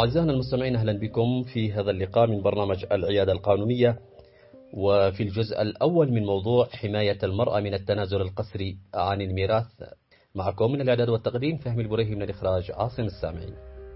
أعزائنا المستمعين، أهلا بكم في هذا اللقاء من برنامج العيادة القانونية، وفي الجزء الأول من موضوع حماية المرأة من التنازل القسري عن الميراث. معكم من الإعداد والتقديم فهمي البريهي، من الإخراج عاصم السامعي.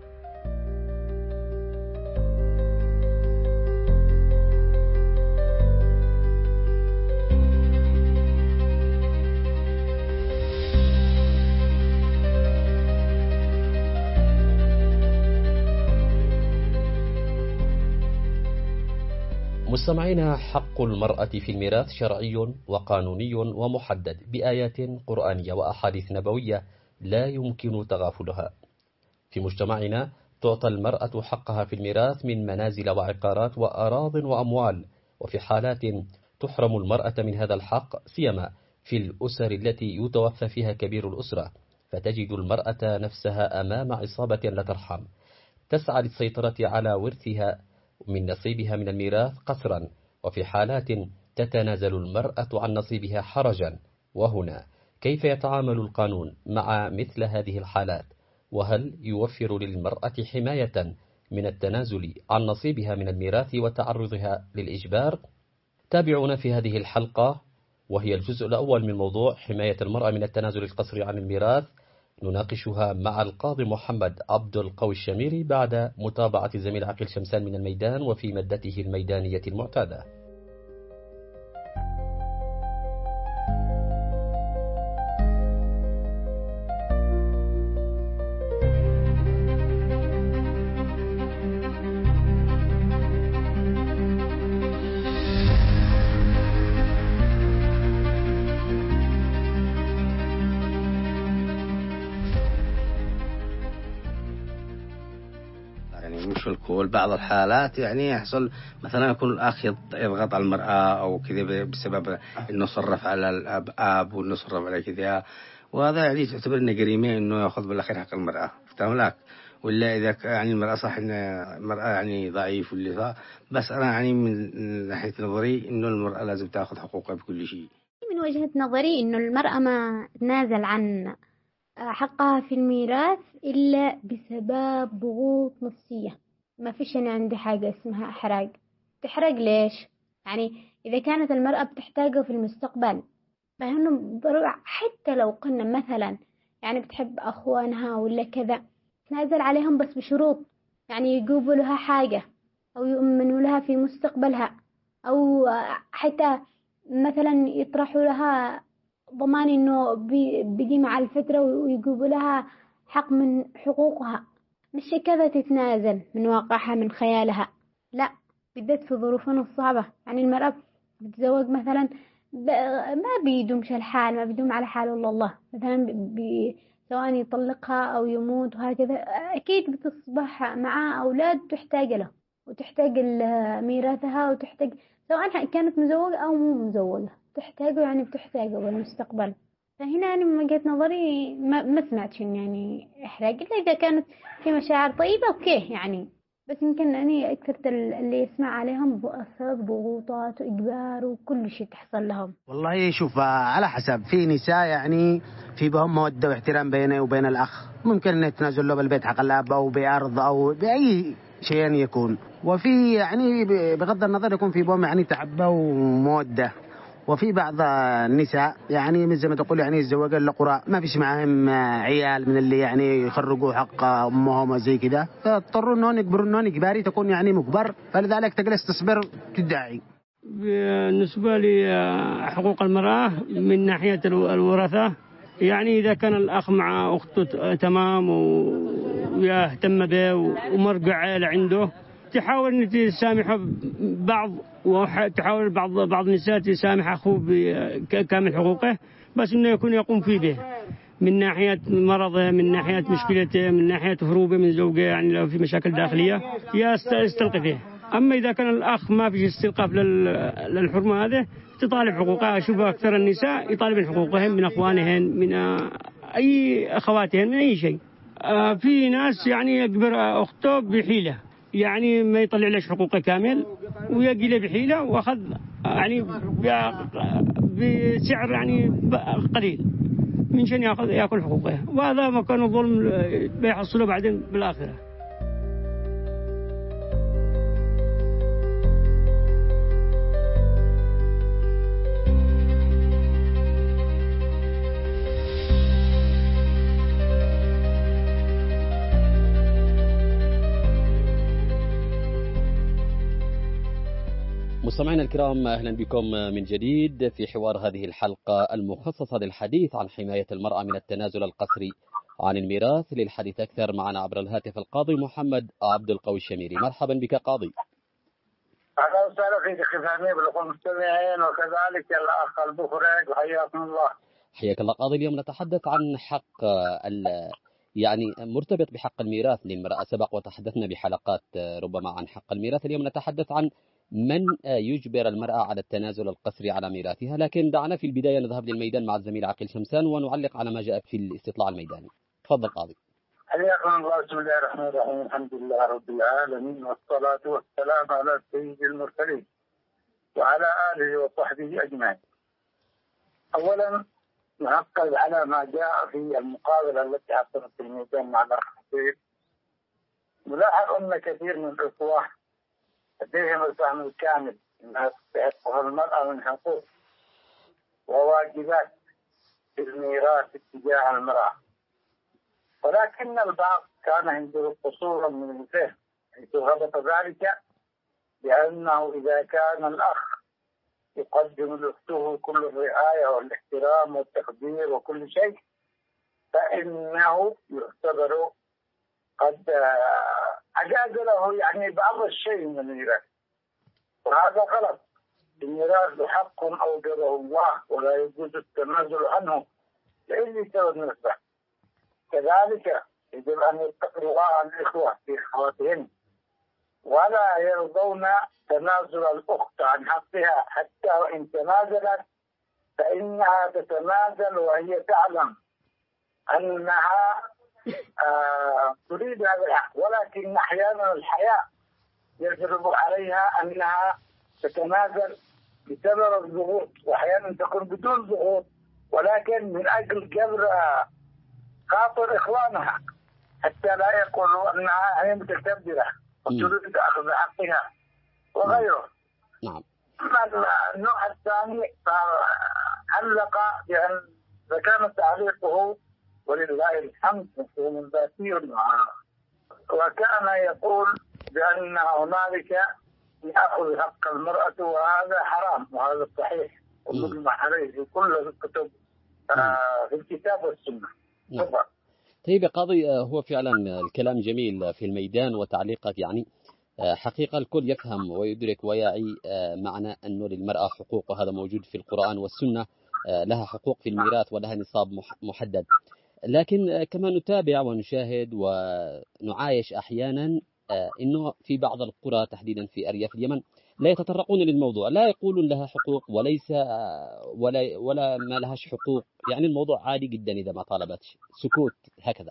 مستمعينا، حق المرأة في الميراث شرعي وقانوني ومحدد بآيات قرآنية وأحاديث نبوية لا يمكن تغافلها. في مجتمعنا تعطى المرأة حقها في الميراث من منازل وعقارات وأراض وأموال، وفي حالات تحرم المرأة من هذا الحق، سيما في الأسر التي يتوفى فيها كبير الأسرة، فتجد المرأة نفسها أمام عصابة لا ترحم تسعى للسيطرة على ورثها من نصيبها من الميراث قسرا، وفي حالات تتنازل المرأة عن نصيبها حرجا. وهنا كيف يتعامل القانون مع مثل هذه الحالات؟ وهل يوفر للمرأة حماية من التنازل عن نصيبها من الميراث وتعرضها للإجبار؟ تابعونا في هذه الحلقة، وهي الجزء الأول من موضوع حماية المرأة من التنازل القسري عن الميراث، نناقشها مع القاضي محمد عبد القوي الشميري بعد متابعة الزميل عقيل شمسان من الميدان وفي مادته الميدانية المعتادة. بعض الحالات يعني يحصل مثلا يكون الأخ يضغط على المرأة أو كذا بسبب إنه صرف على الأب وإنه صرف على كذا، وهذا يعني تعتبر إنه جريمة إنه يأخذ بالأخير حق المرأة، فتملاك. ولا إذا يعني المرأة صح إن المرأة يعني ضعيف واللي بس أنا يعني من ناحية نظري إنه المرأة لازم تأخذ حقوقها بكل شيء. من وجهة نظري إنه المرأة ما تنازل عن حقها في الميراث إلا بسبب ضغوط نفسية. ما فيش أنا عندي حاجة اسمها إحراج. تحرج ليش؟ يعني إذا كانت المرأة بتحتاجه في المستقبل، فهنا ضروري حتى لو قلنا مثلا يعني بتحب أخوانها ولا كذا، تنازل عليهم بس بشروط، يعني يجيبوا لها حاجة أو يؤمنوا لها في مستقبلها، أو حتى مثلا يطرحوا لها ضمان إنه بيجي مع الفترة ويجيبوا لها حق من حقوقها، مش كذا تتنازل من واقعها من خيالها. لا، بالذات في ظروفنا الصعبة. يعني المرأة بتتزوج مثلا ما بيدومش الحال، ما بيدوم على حال والله الله، مثلا سواء يطلقها أو يموت وهكذا، أكيد بتصبح معها أولاد تحتاج له وتحتاج ميراثها، وتحتاج سواء كانت مزوجة أو مو مزوجة تحتاجه، يعني بتحتاجه بالمستقبل. فهنا يعني من وجهة نظري ما سمعتش يعني إحراج، إلا إذا كانت في مشاعر طيبة أوكي يعني، بس يمكن أني أكثر اللي يسمع عليهم بسبب ضغوطات وإجبار وكل شيء تحصل لهم. والله شوف، على حسب. في نساء يعني في بهم مودة واحترام بينه وبين الأخ، ممكن أن يتنازل له بالبيت حق الأب أو بأرض أو بأي شيء يكون. وفي يعني بغض النظر يكون في بهم يعني تعبة ومودة. وفي بعض النساء يعني زي ما تقول يعني يتزوجون لقراء، ما فيش معهم عيال من اللي يعني يخرجوا حق امهم وزي كذا، فاضطروا انهم يجبروا انهم اجباري تكون يعني مجبر، فلذلك تجلس تصبر تدعي. بالنسبه لحقوق المراه من ناحيه الورثه، يعني اذا كان الاخ مع اخته تمام ويهتم به ومرجع عائله عنده، تحاول أن تسامح بعض، وتحاول بعض النساء تسامح أخوه بكامل حقوقه، بس إنه يكون يقوم فيه به من ناحية مرضه، من ناحية مشكلته، من ناحية هروبه من زوجه، يعني لو في مشاكل داخلية يستلقي فيه. أما إذا كان الأخ ما في استلقاف للحرمة هذه، تطالب حقوقها. أشوف أكثر النساء يطالبن حقوقهم من أخوانهن، من أي أخواتهن، من أي شيء. في ناس يعني يجبر أخته بحيلة، يعني ما يطلع ليش حقوقه كامل ويجي له بحيلة واخذ يعني بسعر يعني قليل من شان ياكل حقوقه، وهذا ما كان ظلم بيحصله بعدين بالآخرة. مستمعينا الكرام، أهلا بكم من جديد في حوار هذه الحلقة المخصصة للحديث عن حماية المرأة من التنازل القسري عن الميراث. للحديث أكثر معنا عبر الهاتف القاضي محمد عبد القوي الشميري. مرحبا بك قاضي. أهلا وسهلا فيك أخي فهمي بالأخوة المستمعين وكذلك الأخ البخريج، وحياكم الله. حياك الله قاضي. اليوم نتحدث عن حق يعني مرتبط بحق الميراث للمرأة. سبق وتحدثنا بحلقات ربما عن حق الميراث. اليوم نتحدث عن من يجبر المرأة على التنازل القسري على ميراثها، لكن دعنا في البداية نذهب للميدان مع الزميل عقيل شمسان ونعلق على ما جاء في الاستطلاع الميداني. تفضل قاضي. حياكم الله. بسم الله الرحمن الرحيم، الحمد لله رب العالمين، والصلاة والسلام على سيد المرسلين وعلى آله وصحبه أجمعين. أولا نعقب على ما جاء في المقابلة التي حصلت في الميدان مع الأخ حسين. نلاحظ أن كثير من الإخوة لديهم الفهم الكامل ما تستحقه المرأة من حقوق وواجبات في الميراث اتجاه المرأة، ولكن البعض كان عنده قصورا من الفهم، حيث ربط ذلك بأنه إذا كان الأخ يقدم لأخته كل الرعاية والاحترام والتقدير وكل شيء فإنه يعتبر قد أجاز له يعني بعض الشيء من الميراث، وهذا غلط. الميراث حق أوجبه الله ولا يجوز التنازل عنه لأي سبب من الأسباب. كذلك يجب أن يتقي الله الإخوة في أخواتهم ولا يرضون تنازل الأخت عن حقها، حتى وإن تنازلت فإنها تتنازل وهي تعلم أنها تريد هذا الحق، ولكن أحيانا الحياء يجرب عليها أنها تتنازل بسبب الضغوط، وأحيانا تكون بدون ضغوط ولكن من أجل جبر خاطر إخوانها حتى لا يقولوا أنها هي متكبرة وتريد أخذ حقها وغيره. نعم. النوع الثاني علق بأن فكان تعليقه ولله الحمد مفهوم ذاتي، وكان يقول بأن هنالك يأخذ حق المرأة وهذا حرام، وهذا صحيح ومجمع عليه في كل الكتب في الكتاب والسنة. طيب يا قاضي، هو فعلا الكلام جميل في الميدان وتعليقك يعني حقيقة الكل يفهم ويدرك ويعي معنى أنه للمرأة حقوق، وهذا موجود في القرآن والسنة. لها حقوق في الميراث ولها نصاب محدد، لكن كما نتابع ونشاهد ونعايش أحيانا أنه في بعض القرى تحديدا في أرياف اليمن لا يتطرقون للموضوع، لا يقولون لها حقوق وليس ولا ما لهاش حقوق، يعني الموضوع عادي جدا إذا ما طالبت، سكوت هكذا.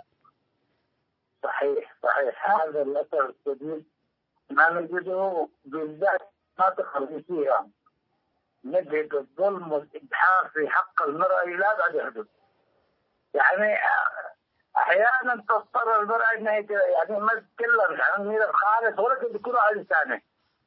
صحيح هذا الأثر الشديد ما نجده بالذات مناطق الريفية، نجد الظلم والإجحاف في حق المرأة لا بعد حدود. يعني أحيانا تضطر المرأة أنها يعني ما تتكلم عن الميراث خالص ولا تذكره على لسانه،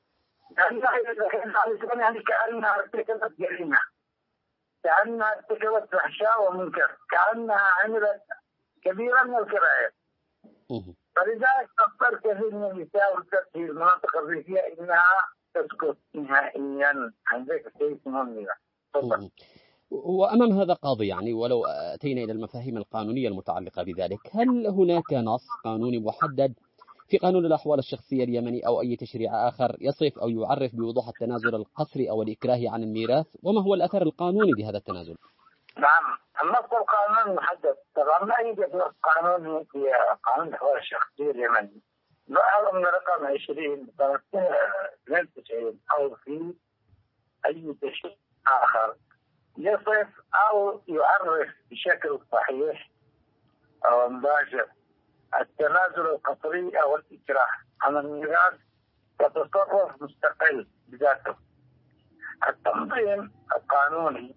يعني كأنها ارتكبت جريمة، كأنها ارتكبت فحشاء ومنكر، كأنها عملت كبيرة من الكبائر. فلذلك تضطر كثير من النساء في المناطق الريفية إنها تسكت نهائيا عن ذلك الشيء اسمه الميراث. وأمام هذا قاضي، يعني ولو أتينا إلى المفاهيم القانونية المتعلقة بذلك، هل هناك نص قانوني محدد في قانون الأحوال الشخصية اليمني أو أي تشريع آخر يصف أو يعرف بوضوح التنازل القسري أو الإكراهي عن الميراث؟ وما هو الأثر القانوني لهذا التنازل؟ نعم، النص القانوني محدد طبعا، ما يوجد نص قانوني في قانون الأحوال الشخصية اليمني. نعلم من رقم 20 سنة 92 أو في أي تشريع آخر يصف أو يعرف بشكل صحيح أو مباشر التنازل القسري أو الإكراه عن الميراث كتصرف مستقل بذاته. التنظيم القانوني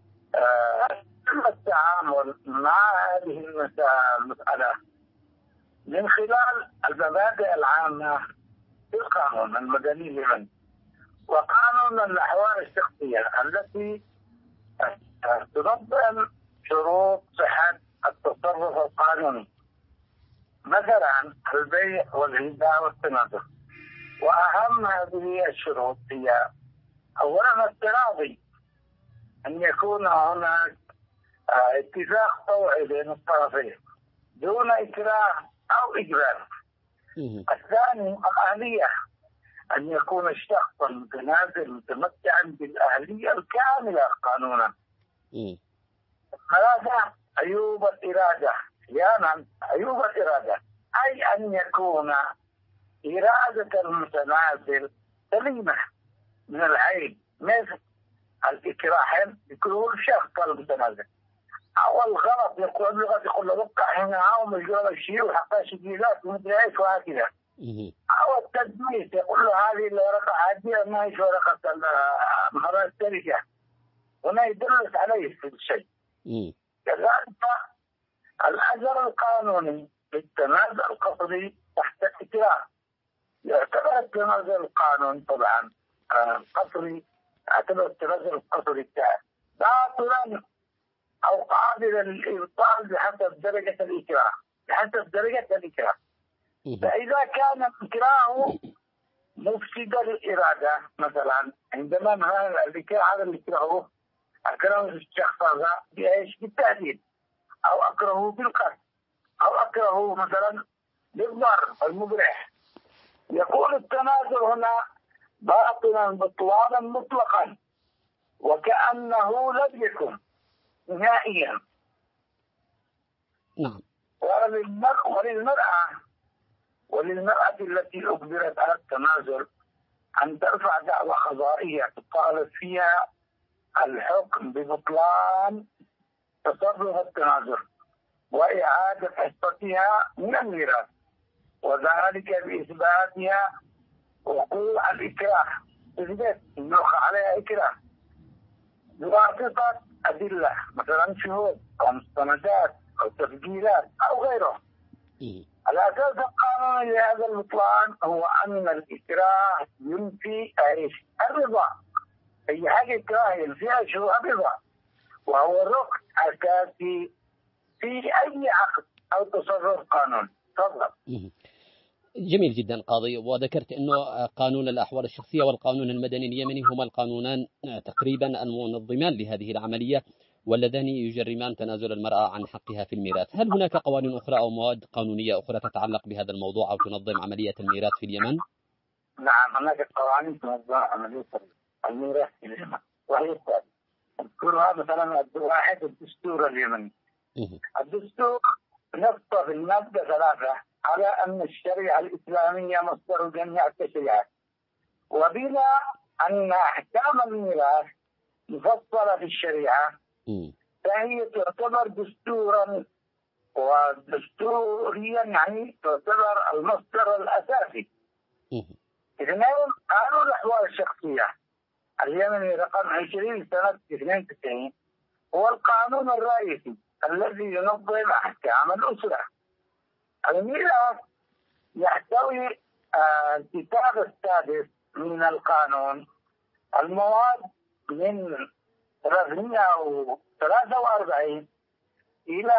التعامل مع هذه المسألة من خلال المبادئ العامة في القانون المدني اليمني وقانون الأحوال الشخصية التي تنظم شروط صحة التصرف القانوني، مثلا البيع والهبة والتنازل. وأهم هذه الشروط هي أولا افتراضي أن يكون هناك اتفاق طوعي بين الطرفين دون إكراه أو إجبار. الثاني الأهلية، أن يكون الشخص المتنازل متمتعا بالأهلية الكاملة قانونا. ثلاثة عيوب الإرادة، أحيانا عيوب الإرادة أي أن يكون إرادة المتنازل سليمة من العيب، مثل الإكراه يكون الشخص المتنازل، أو الغلط يقول لغة يقول له وقع هنا عاوم الجوال الشيء وحقا شكيلات ومثل ايش وهكذا، أو التدمير يقول له هذه الورقة عادية ما هيش ورقة مهارات الشركة، هنا يدلس عليه في الشيء. كذلك الأجر القانوني للتنازل القصري تحت الإكراه، يعتبر التنازل القانوني طبعا القصري، يعتبر التنازل القصري باطلا أو قابلا للإبطال بحسب درجة الإكراه، فإذا كان الإكراه مفسد للإرادة، مثلا عندما نهى الإكراه هذا الإكراه أكره الشخص هذا بإيش؟ بالتهديد، أو أكره بالقتل، أو أكره مثلا بالضرر المبرح، يكون التنازل هنا باطلا بطلانا مطلقا وكأنه لم يكن نهائيا. نعم. وللمرأة التي أجبرت على التنازل أن ترفع دعوى قضائية تطالب فيها الحكم ببطلان تصرف التنازل وإعادة حصتها من الميراث، وذلك بإثباتها وقوع الإكراه، إثبات أنه عليها إكراه بواسطة أدلة مثلا شهود أو مستندات أو تسجيلات أو غيره. الأساس القانوني لهذا البطلان هو أن الإكراه ينفي الرضا، أي حاجة إكراه ينفيها شو الرضا، وهو ركن أساسي في أي عقد أو تصرف قانوني. تفضل. جميل جدا قاضي، وذكرت أنه قانون الأحوال الشخصية والقانون المدني اليمني هما القانونان تقريبا المنظمان لهذه العملية واللذان يجرمان تنازل المرأة عن حقها في الميراث. هل هناك قوانين أخرى أو مواد قانونية أخرى تتعلق بهذا الموضوع أو تنظم عملية الميراث في اليمن؟ نعم، هناك قوانين تنظم عملية الميراث في اليمن، وهي التالية: نذكرها مثلا واحد الدستور اليمني. الدستور نص في المادة 3 على أن الشريعة الإسلامية مصدر جميع التشريعات، وبلا أن أحكام الميراث مفصلة في الشريعة فهي تعتبر دستورا، ودستوريا يعني تعتبر المصدر الأساسي. اثنين، قانون الأحوال الشخصية اليمني رقم 20 سنة 92 هو القانون الرئيسي الذي ينظم أحكام الأسرة. الميراث يحتوي الكتاب السادس من القانون المواد من 343 إلى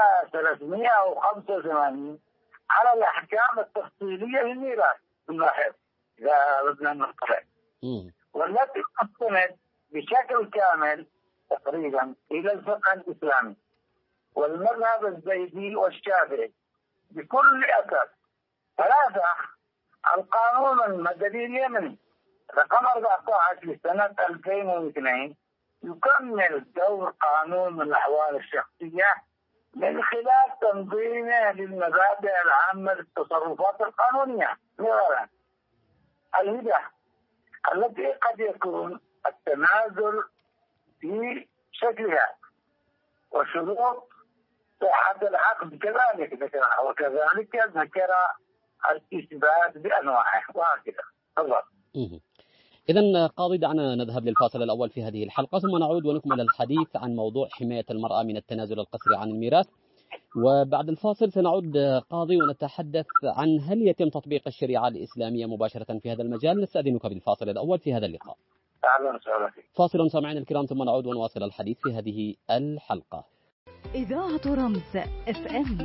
385 على الأحكام التفصيلية للميراث الناحية إذا بدنا نقرأ، والتي تستند بشكل كامل تقريبا إلى الفقه الإسلامي والمذهب الزيدي والشافعي بكل أساس. 3، القانون المدني اليمني رقم 14 لسنة 2002 يكمل دور قانون الأحوال الشخصية من خلال تنظيمه للمبادئ العامة للتصرفات القانونية، مثلا الهبة التي قد يكون التنازل في شكلها، وشروط صحة العقد كذلك ذكرها، وكذلك ذكر الإثبات بأنواعه وهكذا. تفضل. إذن قاضي دعنا نذهب للفاصل الأول في هذه الحلقة ثم نعود ونكمل الحديث عن موضوع حماية المرأة من التنازل القسري عن الميراث، وبعد الفاصل سنعود قاضي ونتحدث عن هل يتم تطبيق الشريعة الإسلامية مباشرة في هذا المجال. نستأذنك بالفاصل الأول في هذا اللقاء. فاصل سامعين الكرام ثم نعود ونواصل الحديث في هذه الحلقة. إذاعة رمز FM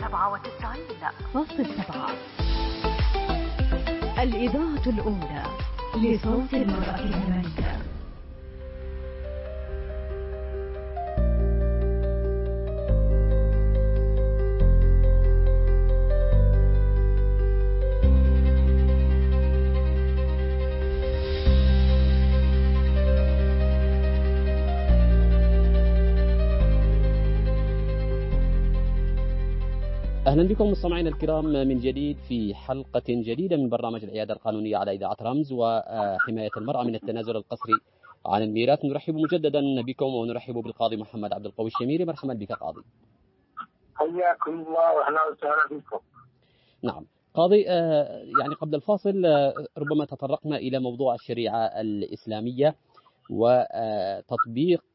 97.7، الإذاعة الأولى لصوت المرأة اليمنية. أهلا بكم مستمعينا الكرام من جديد في حلقة جديدة من برنامج العيادة القانونية على إذاعة رمز وحماية المرأة من التنازل القسري عن الميراث. نرحب مجددا بكم ونرحب بالقاضي محمد عبد القوي الشميري. مرحبا بك قاضي. حياكم الله واهلا وسهلا بكم. نعم قاضي، يعني قبل الفاصل ربما تطرقنا إلى موضوع الشريعة الإسلامية وتطبيق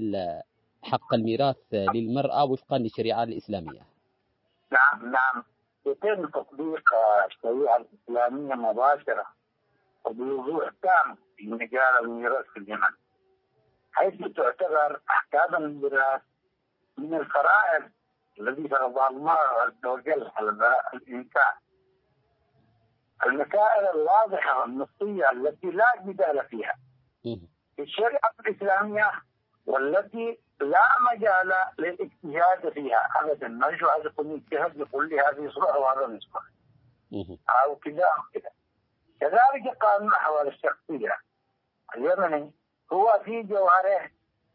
حق الميراث للمرأة وفقا للشريعة الإسلامية. نعم يتم تطبيق الشريعة الإسلامية مباشرة وبوضوح تام في مجال الميراث في اليمن، حيث تعتبر أحكام الميراث من الفرائض الذي فرضها الله عز وجل على الإنسان. المسائل الواضحة والنصية التي لا جدال فيها في الشريعة الإسلامية والتي لا مجال للاجتهاد فيها أبدا. ما يجوز أن يكون يجتهد يقول لي هذه يصلح وهذا يصلح أو كذا أو كذا. كذلك قانون الأحوال الشخصية اليمني هو في جوهره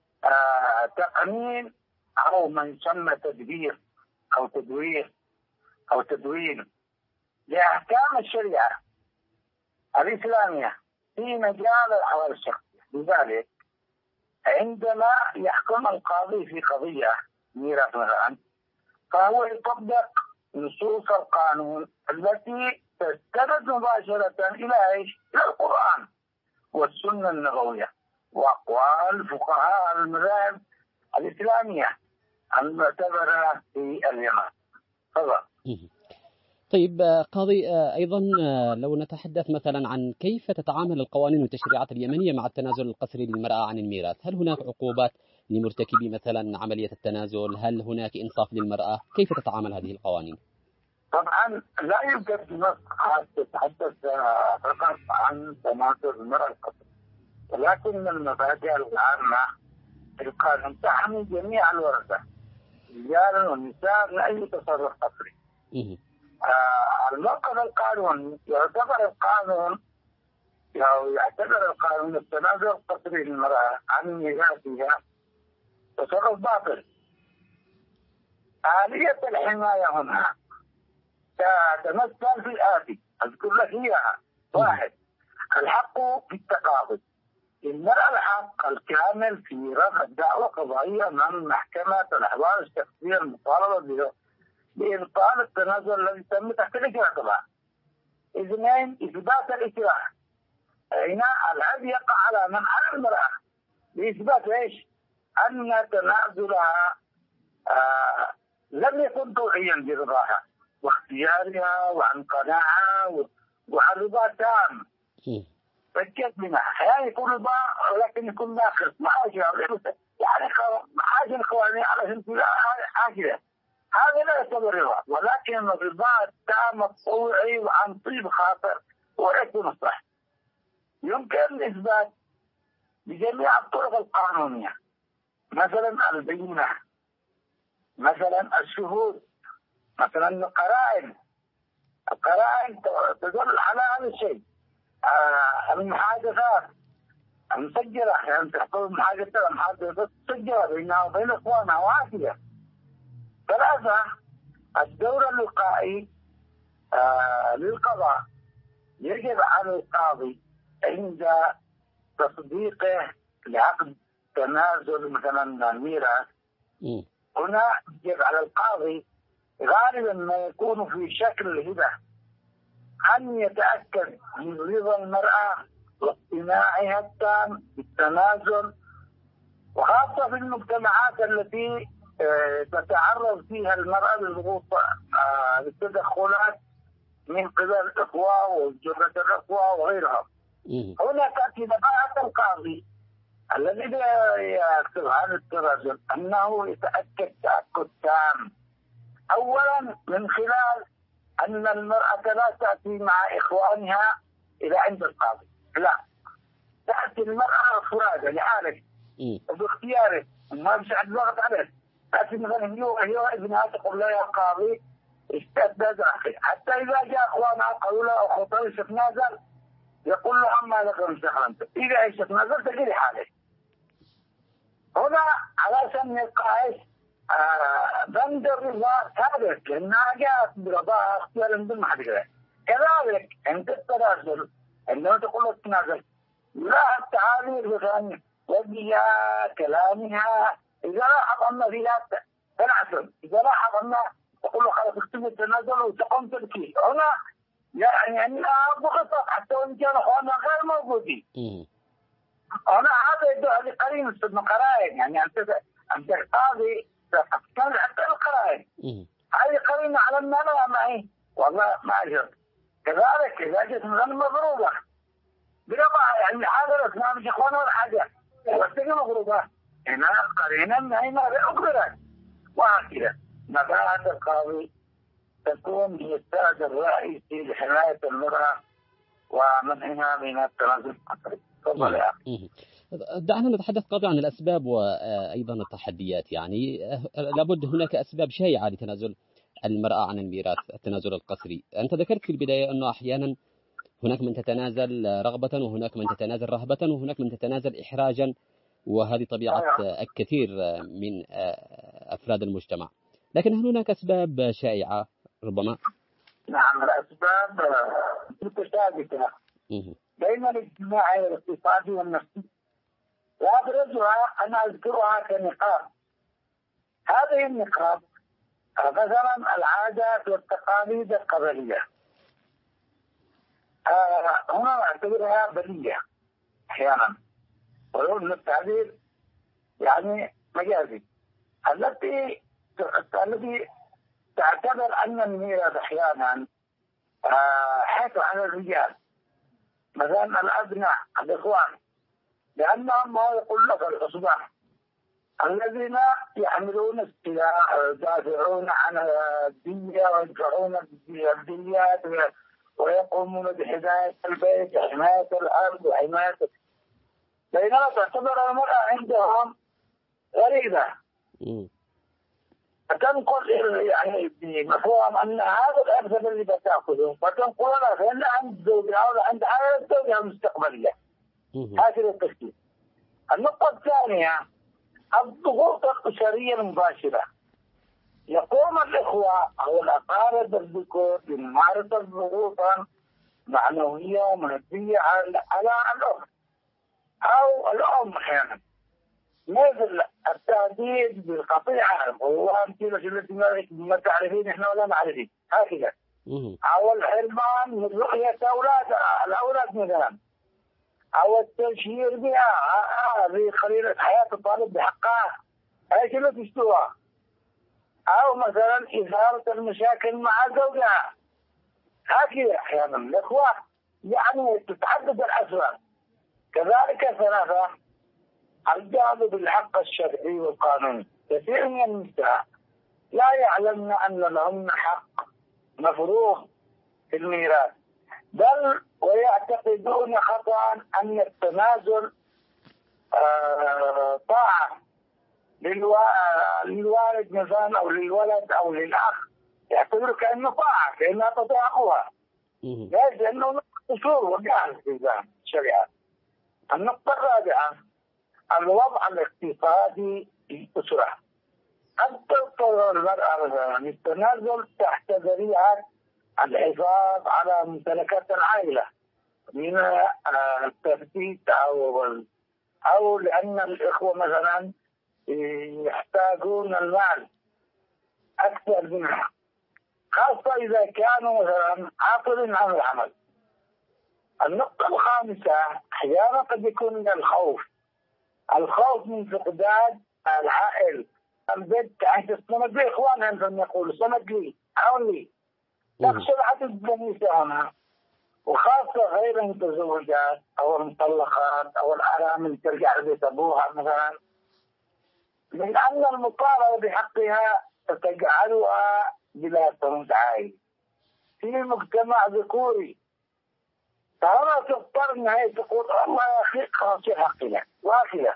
تقنين أو ما يسمى تدبير أو تدوير أو تدوين لأحكام الشريعة الإسلامية في مجال الأحوال الشخصية. لذلك عندما يحكم القاضي في قضية ميراث مثلا فهو يطبق نصوص القانون التي تستند مباشرة إلى إلى القرآن والسنة النبوية وأقوال فقهاء المذاهب الإسلامية المعتبرة في اليمن. تفضل. طيب قاضي، أيضا لو نتحدث مثلا عن كيف تتعامل القوانين والتشريعات اليمنية مع التنازل القسري للمرأة عن الميراث، هل هناك عقوبات لمرتكبي مثلا عملية التنازل؟ هل هناك إنصاف للمرأة؟ كيف تتعامل هذه القوانين؟ طبعا لا يوجد نص تتحدث فقط عن تنازل المرأة القسري، ولكن المبادئ العامة في القانون تحمي جميع الورثة رجالا ونساء من أي تصرف قسري. الموقف القانوني يعتبر القانون التنازل القسري للمرأة عن ميراثها تصرف باطل. آلية الحماية هنا تتمثل في الآتي، أذكر لك إياها. 1. الحق في التقاضي. المرأة الحق الكامل في رفع دعوى قضائية أمام محكمة الأحوال الشخصية المطالبة بإبطال التنازل الذي تم تحت الإكراه طبعا. 2. إثبات الإكراه. هنا العبء يقع على من؟ على المرأة لإثبات إيش؟ أن تنازلها لم يكن طوعيا برضاها واختيارها وعن قناعة وعن رضا تام. ركز منها أحيانا يكون رضا ولكن يكون ناقص حاجة القوانين على سبيل حاجة، هذا لا يعتبر رضا، ولكن الرضا التام الطوعي وعن طيب خاطر ويكون الصح. يمكن الإثبات بجميع الطرق القانونية، مثلا البينة، مثلا الشهود، مثلا القرائن تدل على هذا الشيء. المحادثات المسجلة، يعني تحصل محادثات مسجلة بينها وبين إخوانها وهكذا. 3. الدور الوقائي للقضاء. يجب على القاضي عند تصديقه لعقد تنازل مثلا الميراث، هنا يجب على القاضي غالبا ما يكون في شكل الهبة أن يتأكد من رضا المرأة واقتناعها التام بالتنازل، وخاصة في المجتمعات التي تتعرض فيها المرأة للضغوط للتدخلات من قبل الإخوة وجرة الإخوة وغيرها. هنا تأتي نباهة القاضي الذي يكتب عن التنازل أنه يتأكد تأكد تام أولا من خلال أن المرأة لا تأتي مع إخوانها إلى عند القاضي، لا، تأتي المرأة فرادى لحالك وباختيارك ما بشعد ضغط عليك. تأتي مثلا هي ابنها تقول له يا قاضي استأذن أخي، حتى إذا جاء إخوانها قالوا له أخو طريق تتنازل يقول له أما لك مستحرمت إذا إيش تتنازل تجري حالك. هنا على سن القائس بند الرضا ثابت لأنها جاءت برضاها اختيارا ضمن حد كذا. كذلك عند التنازل عندما تقول التنازل لا التعابير مثلا وجهها كلامها إذا لاحظ أن فيها تنازل، إذا لاحظ أن تقول له خلاص اكتب التنازل وتقوم تبكي هنا يعني أنها ضغطت حتى وإن كان أخواننا غير موجودين. هنا هذا يدل على قرينة القرائن، يعني أنت قاضي كان حتى القرائن هذه قرينة على أن أنا معي والله ما أجر. كذلك إذا جت من مضروبة بربع يعني هذا الأسماء مش إخوان ولا حاجة وستجي مضروبة هنا قرينة ما هي ما أقدرت وهكذا. نبات القاضي تكون هي التاج الرئيسي لحماية المرأة ومنعها من التنازل العقلي. تفضل يا أخي. دعنا نتحدث قاضي عن الأسباب وأيضا التحديات. يعني لابد هناك أسباب شائعة لتنازل المرأة عن الميراث، التنازل القسري. أنت ذكرت في البداية أنه أحيانا هناك من تتنازل رغبة وهناك من تتنازل رهبة وهناك من تتنازل إحراجا، وهذه طبيعة الكثير من أفراد المجتمع. لكن هل هناك أسباب شائعة ربما؟ نعم، الأسباب متشابكة بين الاجتماعي والاقتصادي والنفسي، وأبرزها أنا أذكرها كنقاط. هذه النقاط مثلا العادات والتقاليد القبلية، هنا نعتبرها بلية أحيانا ولو أن التعبير يعني مجازي، التي تعتبر أن الميراث أحيانا حيث على الرجال مثلا الأبناء الإخوان، لأنهم ما يقول لك العصبة الذين يحملون السلاح ويدافعون عن الدنيا ويدفعون الدنيات ويقومون بحماية البيت وحماية الأرض وحماية، بينما تعتبر المرأة عندهم غريبة. فتنقل يعني بمفهوم أن هذا الأرث الذي بتأخذه فتنقل لها فإن عند زوجها ولا عند حالة زوجها المستقبلية. هكذا التفكير. النقطة الثانية الضغوط الأسرية المباشرة. يقوم الإخوة أو الأقارب الذكور بممارسة ضغوطا معنوية ومادية على الأخت أو الأم أحيانا، مثل التهديد بالقطيعة وأمثلة التي ما تعرفين إحنا ولا نعرفين هكذا، أو الحرمان من رؤية الأولاد مثلا، أو التشهير بها بقليلة حياة الطالب بحقها هيك لا تستوى، أو مثلا إثارة المشاكل مع زوجها هكذا. أحيانا الإخوة يعني تتعدد الأسباب. كذلك ثلاثة الجهل بالحق الشرعي والقانوني. كثير من النساء لا يعلمن أن لهن حق مفروض في الميراث، بل ويعتقدون خطأ أن التنازل طاعة للوالد مثلا أو للولد أو للأخ، يعتبروا كأنه طاعة كأنها تطيع أخوها، ليس لأنه قصور وجهل في الشريعة. النقطة الرابعة الوضع الاقتصادي للأسرة. قد تضطر المرأة مثلا للتنازل تحت ذريعة الحفاظ على ممتلكات العائلة من التفتيت أو لأن الإخوة مثلا يحتاجون المال أكثر منها، خاصة إذا كانوا مثلا عاطلين عن العمل. النقطة الخامسة أحيانا قد يكون من الخوف من فقدان العائل. البنت عند الصمد لي إخوانها مثلا يقول صمد لي عوني، تخشى حتى النساء هنا، وخاصة غير المتزوجات أو المطلقات أو الأرامل ترجع لبيت أبوها مثلا، من أن المطالبة بحقها تجعلها بلا صمد عائل في مجتمع ذكوري. فهنا تضطر أنها تقول الله يا أخي خلاص حقي لك وهكذا.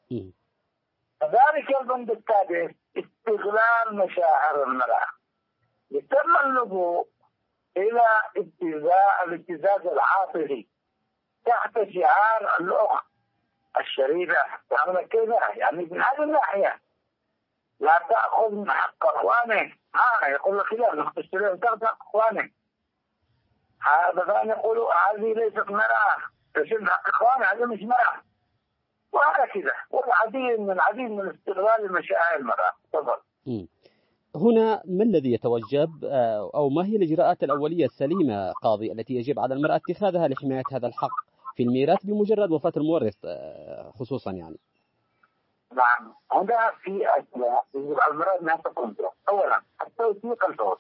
كذلك البند السادس استغلال مشاعر المرأة. يتم اللجوء إلى الابتزاز العاطفي تحت شعار الأخت الشريفة، يعني كذا يعني من هذه الناحية لا تأخذ من حق إخوانه. يقول لك لا تشتري تأخذ حق إخوانه. هذا ثاني يقولوا هذه ليست مرأة، تشم حق إخوانه، هذا مش مرأة. وهذا كذا، والعديد من استغلال المشاعر المرأة. تفضل. هنا ما الذي يتوجب أو ما هي الإجراءات الأولية السليمة قاضي التي يجب على المرأة اتخاذها لحماية هذا الحق في الميراث بمجرد وفاة المورث خصوصا يعني؟ نعم، هنا في أشياء يجب على المرأة أنها تقوم بها. أولا التوثيق الفوري،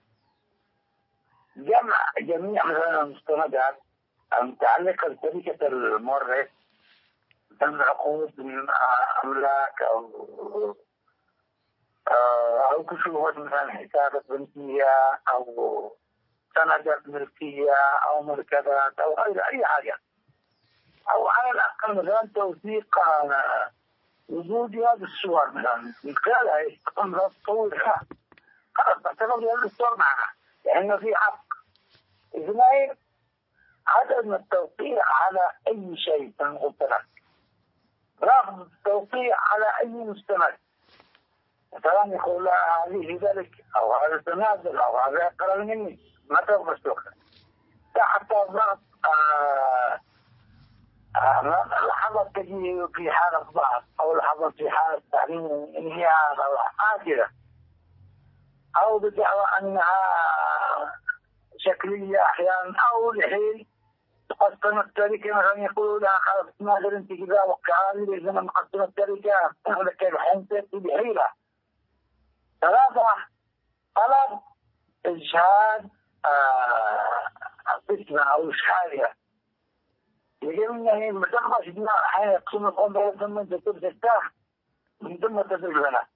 جمع جميع مثلا المستندات المتعلقة بشركة المورث من عقود من أملاك أو كشوفات مثلا حسابات بنكية أو سندات ملكية أو مركبات أو غير أي حاجة، أو على الأقل مثلا توثيق وجود هذه الصور مثلا قالها يستقم تطورها خلاص تعتبر هذه الصور معها لأنه في حق. اثنين، عدم التوقيع على أي شيء من قلت لك، رفض التوقيع على أي مستند، مثلا يقول هذه ذلك أو هذا تنازل أو هذا أقل مني، ما تقبل توقع تحت ضغط لحظة تجي في حالة ضعف أو لحظة في حالة تعليم انهيار أو حاجة أو بدعوى أنها شكلية أحيانا أو لحين تقسم التركة مثلا يقولوا لها خلاص تنازل أنت كذا وكعالي لازم نقسم التركة لك الحين تأتي بحيلة. ثلاثة، طلب إجهاد قسمة أو إشحالية، يجب أنه ما تخرج دماء حين يقسم الأمر ثم تكتب ستاه من ثم تدرج لنا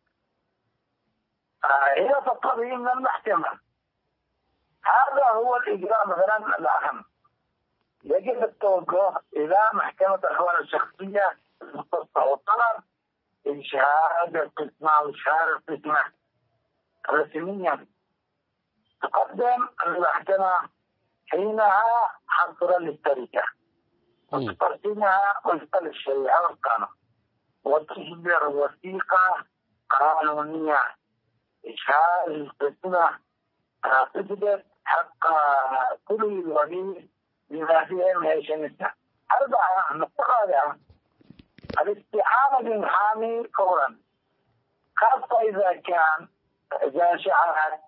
هي تطلبه من المحكمة. هذا هو الإجراء مثلا الأهم. يجب التوجه إلى محكمة الأحوال الشخصية المختصة وطلب إشهاد القسمة وإشهار القسمة رسميا، تقدم المحكمة حينها حصرا للتركة وتقسمها وفقا للشريعة والقانون وتصدر وثيقة قانونية إشهار القسمة تثبت حق كل الولي بما فيه من عيشانته. 4، نقطة رابعة، الاستعانة بالمحامي فورا، خاصة إذا شعرت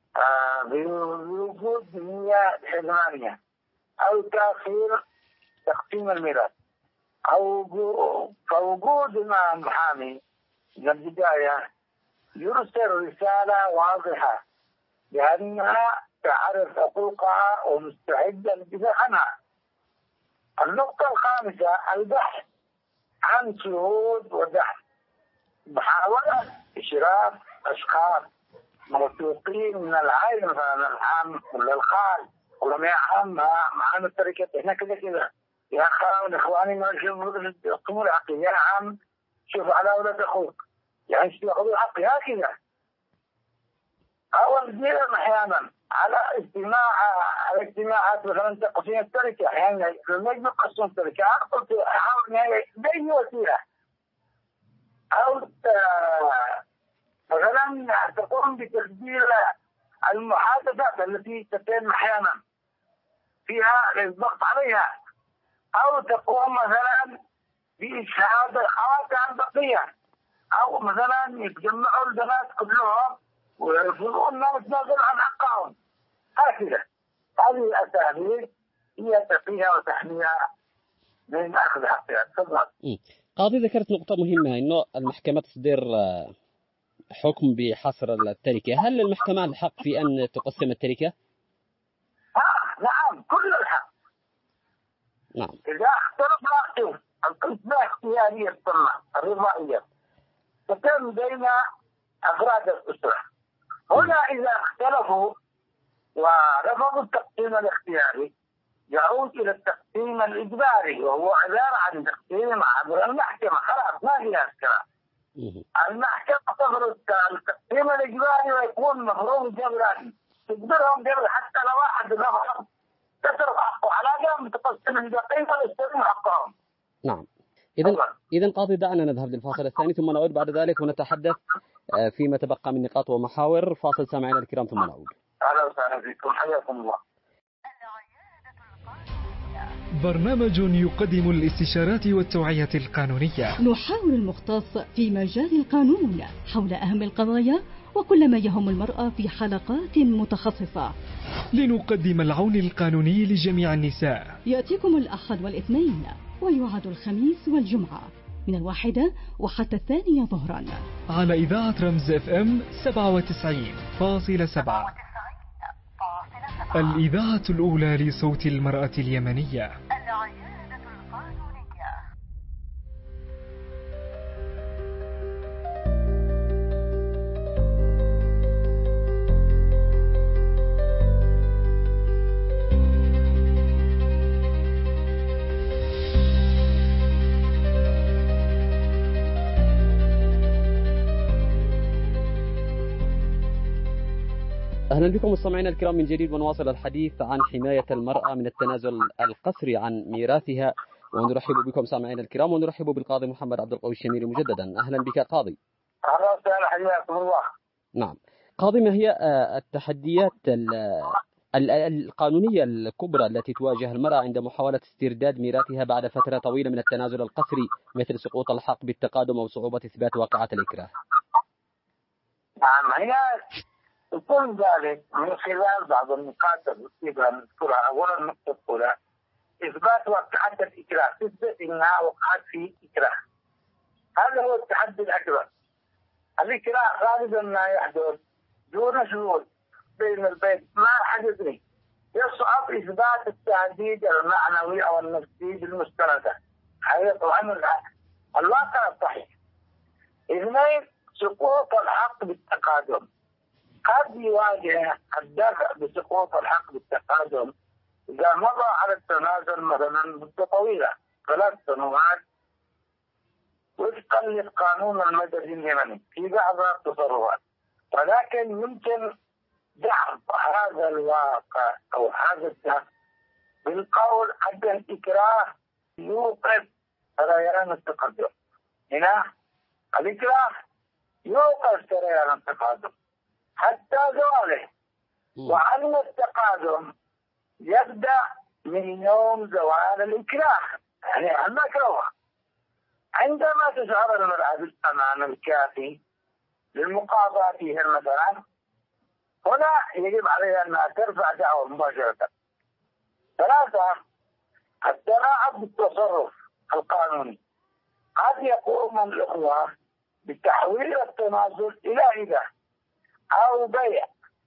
بوجود نية حرمانية أو تأخير تقسيم الميراث أو فوجود مع المحامي من البداية يرسل رسالة واضحة بأنها تعرف حقوقها ومستعدة للدفاع عنها. النقطة الخامسة، البحث عن شهود ودعم، محاولة إشراف أشخاص موثوقين من العائلة مثلا العم ولا الخال ولا ما عم معانا التركة هنا كذا يا خال إخواني ما يقوموا الحق يا عم شوف على أولاد أخوك يعني يأخذوا حقي هكذا. أول شيء أحيانا على اجتماعات مثلا تقسيم التركة، أحيانا لما يجب قسم التركة أحاول بأي وسيلة أو مثلا تقوم بتسجيل المحادثات التي تتم أحيانا فيها الضغط عليها، أو تقوم مثلا بإشهاد الخواتم عن بقية، أو مثلا يتجمعوا البنات كلهم ويرفضون أنهم يتنازلوا عن حقهم هكذا. هذه الأساليب هي تقيها وتحميها من أخذ حقها. تفضل. قاضي، ذكرت نقطة مهمة إنه المحكمة تصدر حكم بحصر التركة. هل المحكمة الحق في أن تقسم التركة؟ نعم، كل الحق. نعم. إذا اختلف رأيهم القسمة اختيارية السنة الرضائية تتم بين أفراد الأسرة. هنا إذا اختلفوا ورفضوا التقسيم الاختياري يعود إلى التقسيم الإجباري، وهو عبارة عن تقسيم عبر المحكمة. خلاص ما فيها كلام. المحكمة تفرض التقسيم الإجباري ويكون مفروض جبرا، تجبرهم جبر حتى لو واحد رفض تصرف حقه على جنب تقسم الباقين ويستلم حقهم. نعم. إذن قاضي دعنا نذهب للفاصل الثاني ثم نعود بعد ذلك ونتحدث فيما تبقى من نقاط ومحاور. فاصل سامعينا الكرام ثم نعود. أهلا وسهلا بكم، حياكم الله. برنامج يقدم الاستشارات والتوعية القانونية. نحاور المختص في مجال القانون حول أهم القضايا وكل ما يهم المرأة في حلقات متخصصة، لنقدم العون القانوني لجميع النساء. يأتيكم الأحد والاثنين ويعاد الخميس والجمعة من 1 وحتى 2 ظهرا على إذاعة رمز FM 97.7، الإذاعة الأولى لصوت المرأة اليمنية. أهلا بكم مستمعينا الكرام من جديد، ونواصل الحديث عن حماية المرأة من التنازل القسري عن ميراثها. ونرحب بكم سامعينا الكرام، ونرحب بالقاضي محمد عبد القوي الشميري مجددا. أهلا بك قاضي. أهلا وسهلا، حياكم الله. نعم قاضي، ما هي التحديات القانونية الكبرى التي تواجه المرأة عند محاولة استرداد ميراثها بعد فترة طويلة من التنازل القسري، مثل سقوط الحق بالتقادم أو صعوبة إثبات واقعة الإكراه؟ نعم، هي يكون ذلك من خلال بعض النقاط التي نذكرها. أولا النقطة الأولى إثبات واقعة الإكراه، تثبت أنها وقعت في إكراه. هذا هو التحدي الأكبر. الإكراه غالبا ما يحدث دون شهود بين البيت، ما حدثني يصعب إثبات التهديد المعنوي أو النفسي بالمستندة. هذا طبعا الواقع الصحيح. اثنين، سقوط الحق بالتقادم. قد يواجه الدفع بسقوط الحق بالتقادم إذا مضى على التنازل مثلا مدة طويلة 3 سنوات وفقا للقانون المدني اليمني في بعض التصرفات، ولكن يمكن دعم هذا الواقع أو هذا الدفع بالقول أن الإكراه يوقف سريان التقدم. هنا الإكراه يوقف سريان التقدم حتى زواله، وأن التقادم يبدأ من يوم زوال الإكراه، يعني المكروه. عندما تشعر المرأة بالأمان الكافي للمقاضاة فيها مثلا، هنا يجب عليها أنها ترفع دعوى مباشرة. 3، التلاعب بالتصرف القانوني. قد يقوم الأخوة بتحويل التنازل إلى هبة أو بيع.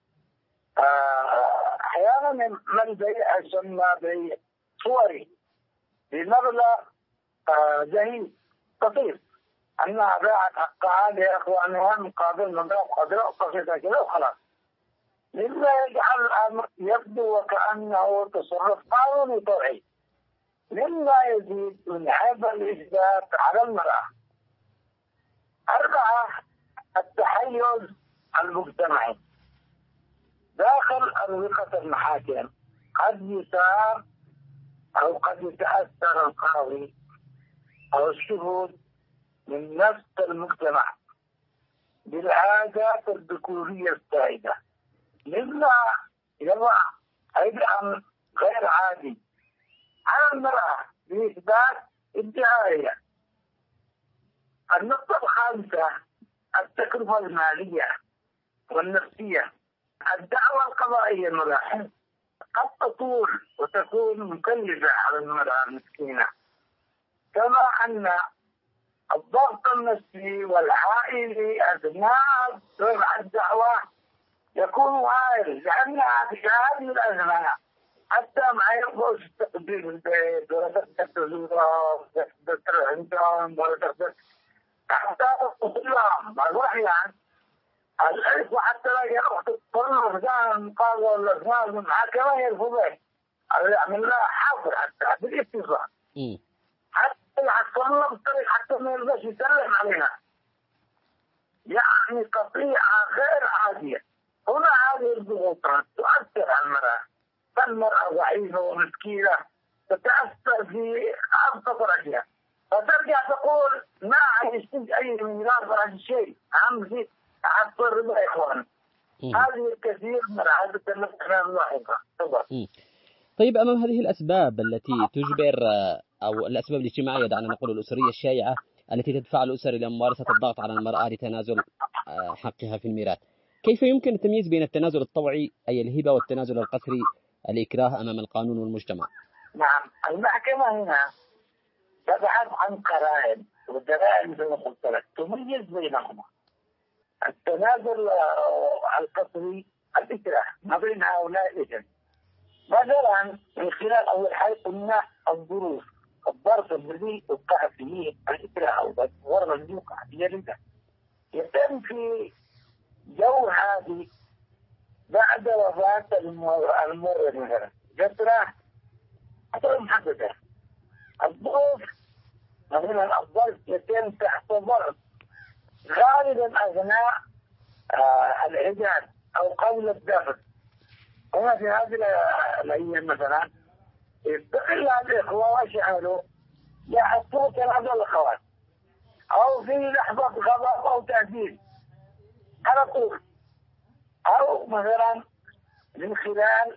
أحيانا ما البيع يسمى بيع صوري بمبلغ زهيد بسيط، أنها باعت حقها لإخوانها مقابل مبلغ قدره بسيطة كذا وخلاص. مما يجعل الأمر يبدو وكأنه تصرف قانوني طبيعي، مما يزيد من عبء الإثبات على المرأة. 4، التحيز المجتمعي داخل أروقة المحاكم. قد يثار أو قد يتأثر القاضي أو الشهود من نفس المجتمع بالعادات الذكورية السائدة، مما يضع عبئا غير عادي على المرأة بإثبات ادعائها. النقطة الخامسة، التكلفة المالية والنفسية. الدعوى القضائية المراحل قد تطول وتكون مكلفة على المرأة المسكينة، كما أن الضغط النفسي والعائلي أثناء الدعوة يكون هائل، لأنها في هذه الأزمنة حتى ما يبقى تقدير البيت ولا تقدر تزورها ولا تقدر عندهم ولا تقدر حتى تصلهم الوحيان الألف، وحتى لا يروح تضطر مكان المقاضي ولا أثناء المحاكمة يرفضه يعمل لها حظر حتى بالاتصال حتى يحصلنا بالطريق حتى ما يرضاش يسلم علينا. يعني قطيعة غير عادية. هنا هذه الضغوطات تؤثر على المرأة، فالمرأة ضعيفة ومسكينة تتأثر في أبسط الأشياء. فترجع تقول ما عايز أي ميراث ولا شيء، أهم شيء حق الربا يا إخوان. هذه الكثير من عادة الناس اللاحقة. طيب، أمام هذه الأسباب التي تجبر أو الأسباب الاجتماعية، دعنا نقول الأسرية الشائعة التي تدفع الأسر إلى ممارسة الضغط على المرأة لتنازل حقها في الميراث، كيف يمكن التمييز بين التنازل الطوعي أي الهبة والتنازل القسري الإكراه أمام القانون والمجتمع؟ نعم، المحكمة هنا تبحث عن قرائن والدلائل مثل ما قلت لك تميز بينهما. التنازل القسري الإكراه ما بين هؤلاء الإثنين. مثلا من خلال أول حاجة قلنا الظروف، الظرف الذي وقع فيه الإكراه أو الظرف الذي وقع فيه الربا يتم في جو هذه بعد وفاة المورد مثلا فترة محددة. الظروف مثلا الظرف يتم تحت ظرف غالبا أثناء الإعداد أو قبل الدفن. هنا في هذه الأيام مثلا يستغل الإخوة ويشعلوا يحطوا تنازل الأخوات أو في لحظة غضب أو تهديد على طول، أو مثلا من خلال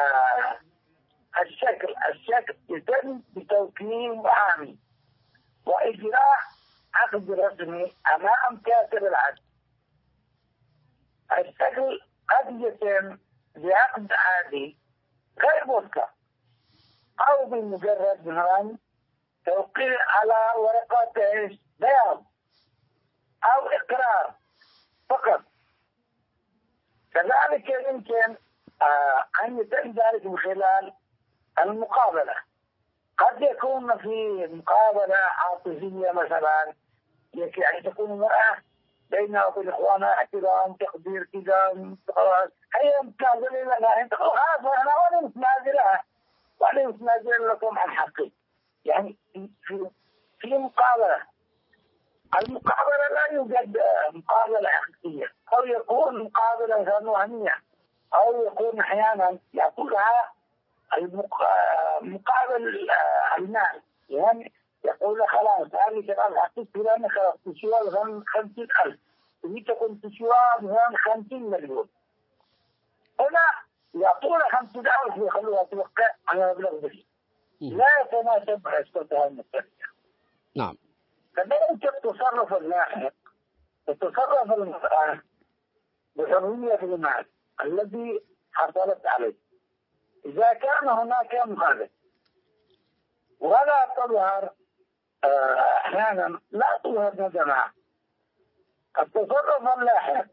الشكل يتم بتوكيل محامي وإجراء عقد رسمي أمام كاتب العقد. الشكل قد يتم بعقد عادي غير موثق أو بمجرد مثلا توقيع على ورقة بياض أو إقرار فقط. كذلك يمكن أن يتم ذلك من خلال المقابلة. قد يكون في مقابلة عاطفية مثلا، يعني تكون المرأة بينها وبين إخوانها احترام تقدير كذا خلاص هي متنازلة لنا أنت خلاص أنا وأنا متنازل لكم عن حقي. يعني في مقابلة. المقابلة لا يوجد مقابلة حقيقية، أو يكون مقابلة وهمية، أو يكون أحيانا يقولها مقابل المال. يعني يقول خلاص هذه كلام حقيقي فلان خلاص تسوى 50,000 وهي تكون تسوى 50 مليون. هنا يعطونا 50,000 ويخلوها توقع على مبلغ بسيط لا يتناسب مع اسقاطها المختلفة. نعم. كذلك التصرف اللاحق تتصرف المرأة بحرية المال الذي حصلت عليه إذا كان هناك مخالف ولا تظهر أحيانا لا تظهر ندمها. التصرف اللاحق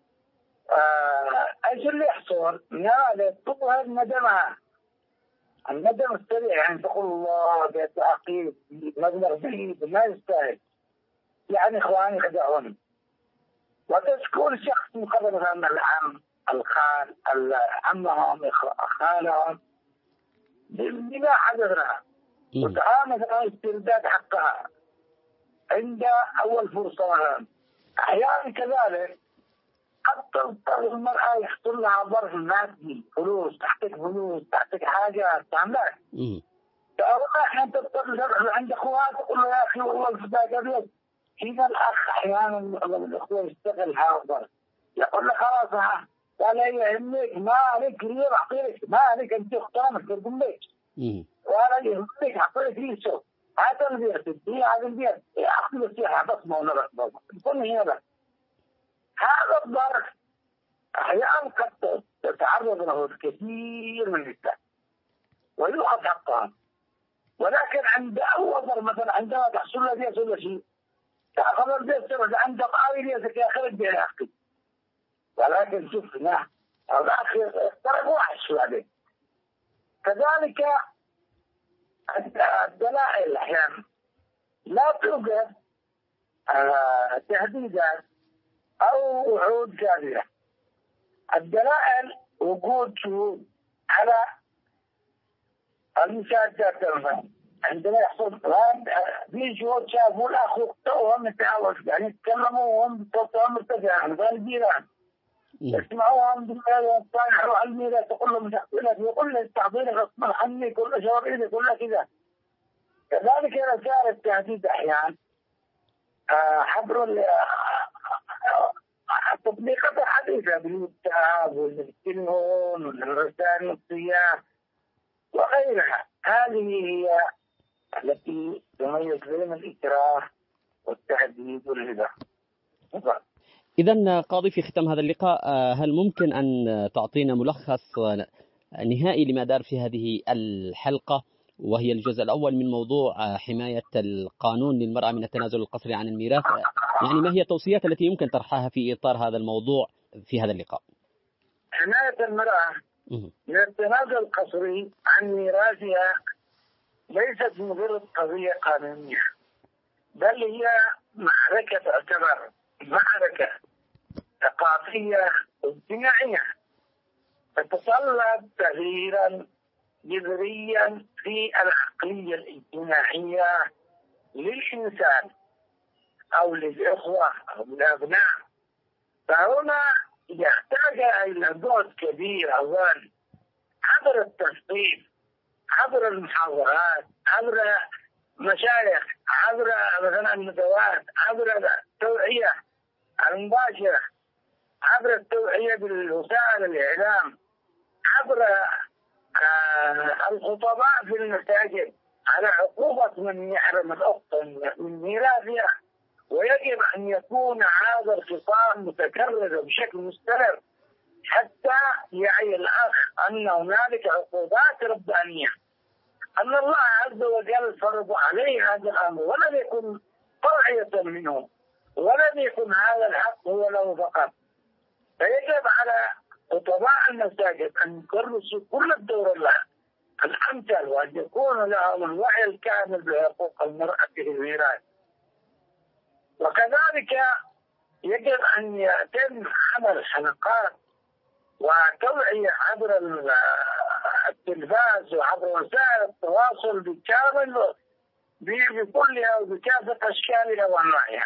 ايش اللي يحصل؟ نالت تظهر ندمها، الندم السريع، يعني تقول الله بتعقيد مبلغ بعيد ما يستاهل، يعني اخواني خدعوني، وتشكون شخص مقرب من العم الخال عمهم خالهم بما حدث لها وتعامل على استرداد حقها عند اول فرصه مثلا. احيانا كذلك قد تضطر المرأة يحصل لها ظرف مادي، فلوس تحتك حاجة تعملها. أحيانا تضطر تروح عند أخوها تقول له يا أخي والله الفداء قبلك. هنا الأخ أحيانا الأخوة يشتغل هذا الظرف يقول له خلاص قال يهمك ما عليك لي أعطيك ما عليك أنت اختارك تقول لك ولا يهمك أعطيك لي شو هذا البيت هي هذا البيت أخذ السياحة بس ما ولا بس تكون هنا بس. هذا الظرف أحيانا قد تتعرض له الكثير من النساء ويؤخذ حقها، ولكن عند أول ظرف مثلا عندما تحصل لها شيء تأخذ البيت سبب عند قاوي ليسك يا خرج بها أخي، ولكن شفنا الأخير اخترق وحش عليه. كذلك الدلائل أحيانا لا توجد تهديدات أو وعود كاذبة. الدلائل وجود شهود على المشاهدات المهم. عندما يحصل في شهود شافوا الأخ وهم يتعاوش يعني يتكلموا وهم صوتهم مرتفع عن الجيران يسمعوهم بالطانح على الميراث تقول له مش هقول لك يقول لك تعطيني غصبا عني كل شهر إذا كل كذا كذلك رسائل التهديد أحيانا عبر التطبيقات الحديثة بالواتساب والتليفون والرسائل النصية وغيرها. هذه هي التي تميز بين الإكراه والتهديد والهداء. إذن قاضي، في ختام هذا اللقاء هل ممكن أن تعطينا ملخص نهائي لما دار في هذه الحلقة، وهي الجزء الأول من موضوع حماية القانون للمرأة من التنازل القسري عن الميراث؟ يعني ما هي التوصيات التي يمكن طرحها في إطار هذا الموضوع في هذا اللقاء؟ حماية المرأة من التنازل القسري عن ميراثها ليست مجرد قضية قانونية، بل هي معركة تعتبر معركة ثقافية واجتماعية تتطلب تغييرا جذريا في العقلية الاجتماعية للإنسان أو للإخوة أو للأبناء. فهنا يحتاج إلى جهد كبير أولا عبر التثقيف، عبر المحاضرات، عبر مشايخ، عبر مثلا الندوات، عبر التوعية المباشرة، عبر التوعية بالوسائل الإعلام، عبر الخطباء في المساجد على عقوبة من يحرم الأخت من ميراثها. ويجب أن يكون هذا الخطاب متكرر بشكل مستمر حتى يعي الأخ أن هنالك عقوبات ربانية، أن الله عز وجل فرض عليه هذا الأمر ولم يكن طوعية منه، ولم يكن هذا الحق هو له فقط. فيجب على خطباء المساجد أن يكرسوا كل الدور الأمثل، وأن يكون لهم الوعي الكامل بحقوق المرأة في الميراث. وكذلك يجب أن يتم عمل حلقات وتوعية عبر التلفاز وعبر وسائل التواصل بالكامل بكلها وبكافة أشكالها وأنواعها.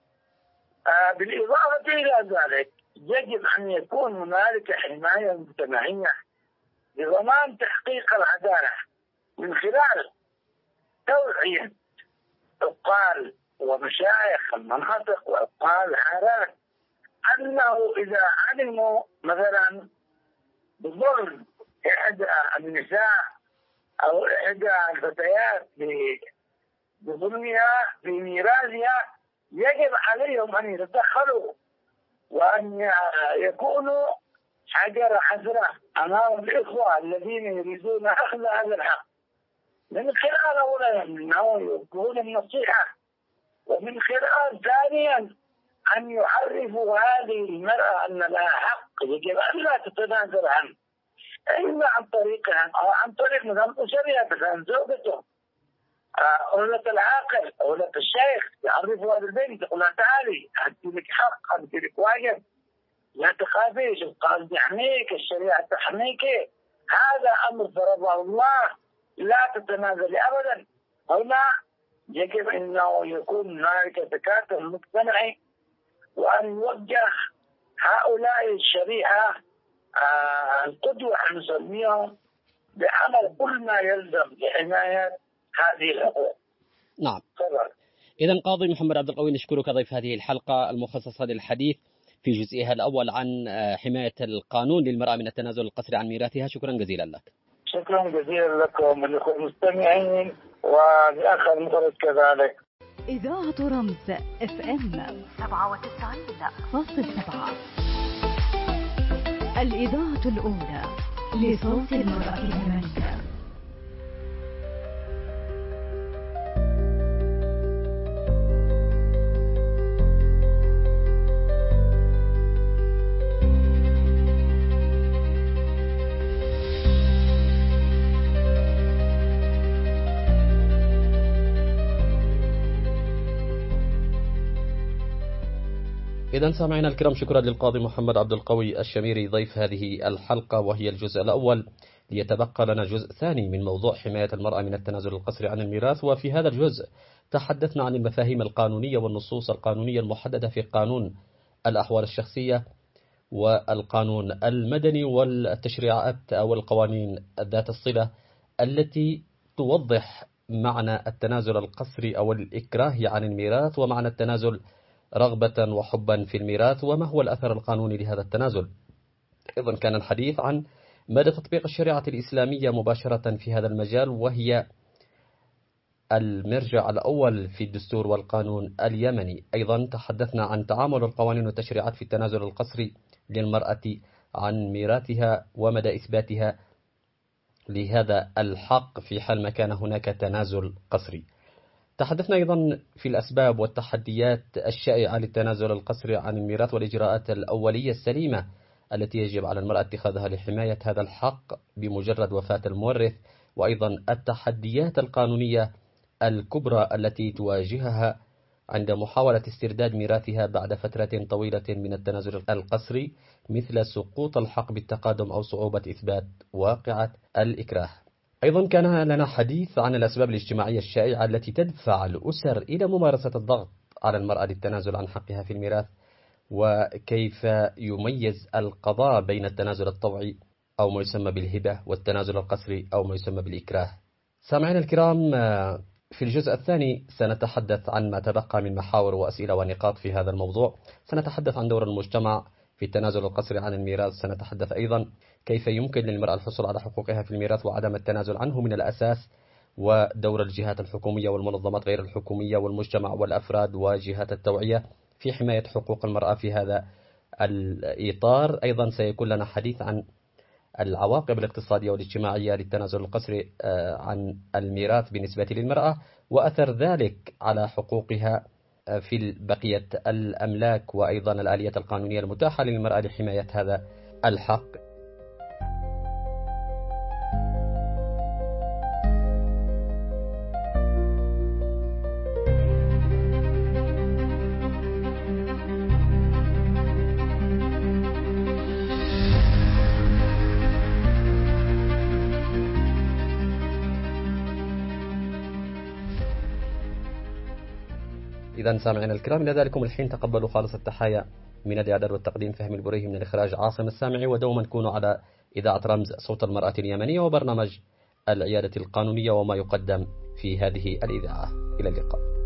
بالإضافة إلى ذلك يجب أن يكون هنالك حماية مجتمعية لضمان تحقيق العدالة من خلال توعية عقال ومشايخ المناطق وعقال الحارات أنه إذا علموا مثلا بظلم إحدى النساء أو إحدى الفتيات بظلمها في ميراثها يجب عليهم أن يتدخلوا وأن يكونوا حجر حسرة أمام الإخوة الذين يريدون أخذ هذا الحق، من خلال أولا أنه يوجهون النصيحة، ومن خلال ثانيا أن يعرفوا هذه المرأة أن لها حق يجب أن لا تتنازل عنه، إما عن طريقها أو عن طريق مثلا أسرها عن زوجته، أولة العاقل، أولة الشيخ يعرفوا هذا البنت يقول لها تعالي أدي لك حق، أدي لك واجب، لا تخافيش، القانون يحميك، الشريعة تحميك، هذا أمر فرضه الله لا تتنازل أبدا. هنا يجب أنه يكون هناك تكاتف مجتمعي وأن يوجه هؤلاء الشريعة القدوة نسميهم بعمل كل ما يلزم لحماية هذه الحقوق. نعم. إذن قاضي محمد عبد القوي نشكرك ضيف هذه الحلقة المخصصة للحديث في جزئها الأول عن حماية القانون للمرأة من التنازل القسري عن ميراثها. شكرا جزيلا لك. شكرا جزيلا لكم ولكم المستمعين والأخ المخرج كذلك. إذاعة رمز FM 97.7 الإذاعة الأولى لصوت المرأة اليمنية. إذن سامعنا الكرام، شكرا للقاضي محمد عبد القوي الشميري ضيف هذه الحلقة وهي الجزء الأول. ليتبقى لنا جزء ثاني من موضوع حماية المرأة من التنازل القسري عن الميراث، وفي هذا الجزء تحدثنا عن المفاهيم القانونية والنصوص القانونية المحددة في قانون الأحوال الشخصية والقانون المدني والتشريعات أو القوانين ذات الصلة التي توضح معنى التنازل القسري أو الإكراه عن الميراث، ومعنى التنازل رغبة وحبا في الميراث، وما هو الأثر القانوني لهذا التنازل. أيضا كان الحديث عن مدى تطبيق الشريعة الإسلامية مباشرة في هذا المجال، وهي المرجع الأول في الدستور والقانون اليمني. أيضا تحدثنا عن تعامل القوانين والتشريعات في التنازل القسري للمرأة عن ميراثها ومدى إثباتها لهذا الحق في حال ما كان هناك تنازل قسري. تحدثنا أيضا في الأسباب والتحديات الشائعة للتنازل القسري عن الميراث والإجراءات الأولية السليمة التي يجب على المرأة اتخاذها لحماية هذا الحق بمجرد وفاة المورث، وأيضا التحديات القانونية الكبرى التي تواجهها عند محاولة استرداد ميراثها بعد فترة طويلة من التنازل القسري، مثل سقوط الحق بالتقادم أو صعوبة إثبات واقعة الإكراه. أيضا كان لنا حديث عن الأسباب الاجتماعية الشائعة التي تدفع الأسر إلى ممارسة الضغط على المرأة للتنازل عن حقها في الميراث، وكيف يميز القضاء بين التنازل الطوعي أو ما يسمى بالهبة والتنازل القسري أو ما يسمى بالإكراه. سامعينا الكرام، في الجزء الثاني سنتحدث عن ما تبقى من محاور وأسئلة ونقاط في هذا الموضوع. سنتحدث عن دور المجتمع في التنازل القسري عن الميراث. سنتحدث أيضا كيف يمكن للمرأة الحصول على حقوقها في الميراث وعدم التنازل عنه من الأساس، ودور الجهات الحكومية والمنظمات غير الحكومية والمجتمع والأفراد وجهات التوعية في حماية حقوق المرأة في هذا الإطار. أيضا سيكون لنا حديث عن العواقب الاقتصادية والاجتماعية للتنازل القسري عن الميراث بالنسبة للمرأة، وأثر ذلك على حقوقها في بقية الأملاك، وأيضا الآلية القانونية المتاحة للمرأة لحماية هذا الحق. إذا سامعنا الكرام، إلى ذلكم الحين تقبلوا خالص التحايا من الإعداد والتقديم فهمي البريهي، من الإخراج عاصم السامعي، ودوما كونوا على إذاعة رمز صوت المرأة اليمنية وبرنامج العيادة القانونية وما يقدم في هذه الإذاعة. إلى اللقاء.